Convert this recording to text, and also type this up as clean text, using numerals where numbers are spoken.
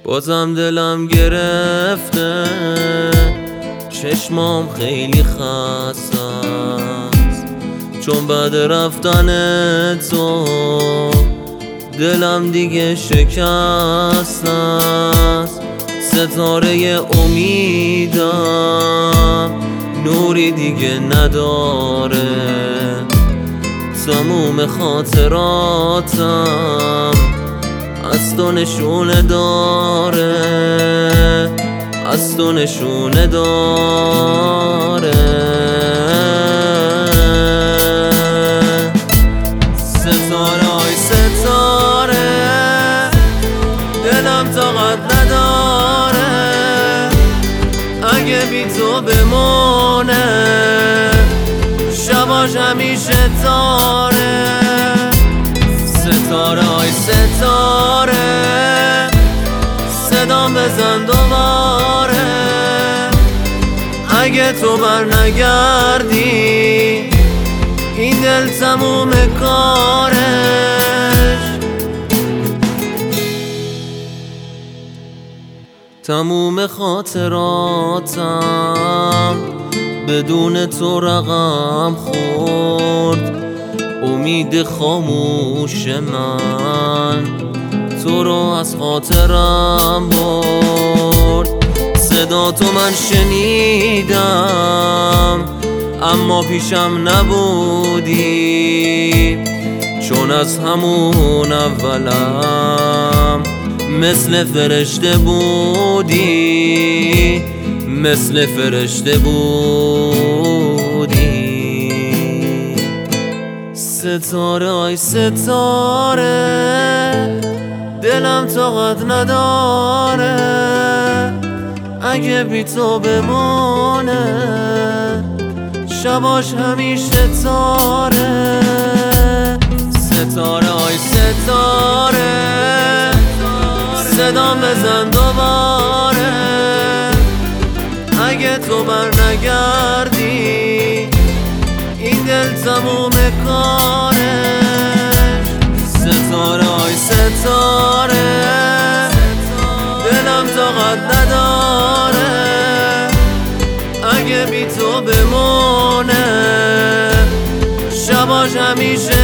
بازم دلم گرفته، چشمام خیلی خسته است، چون بعد رفتن تو دلم دیگه شکست است. ستاره امیدم نوری دیگه نداره، تموم خاطراتم از تو نشونه داره، از تو نشونه داره. ستاره های ستاره، دلم طاقت نداره اگه بی تو بمونه، شباش همیشه تاره. ستاره های ستاره، صدام بزن دوباره، اگه تو بر نگردی این دل تموم کارش. تموم خاطراتم بدون تو رقم خورد، امید خاموش من تو رو از خاطرم برد. صدا تو من شنیدم اما پیشم نبودی، چون از همون اولم مثل فرشته بودی، مثل فرشته بودی. ستاره های ستاره، دلم طاقت نداره اگه بی تو بمونه، شباش همیشه تاره. ستاره های ستاره، صدام بزن دوباره، اگه تو بر نگردی این دل تموم کاره. ستاره های ستاره، دلم طاقت نداره اگه بی تو بمونه، شباش همیشه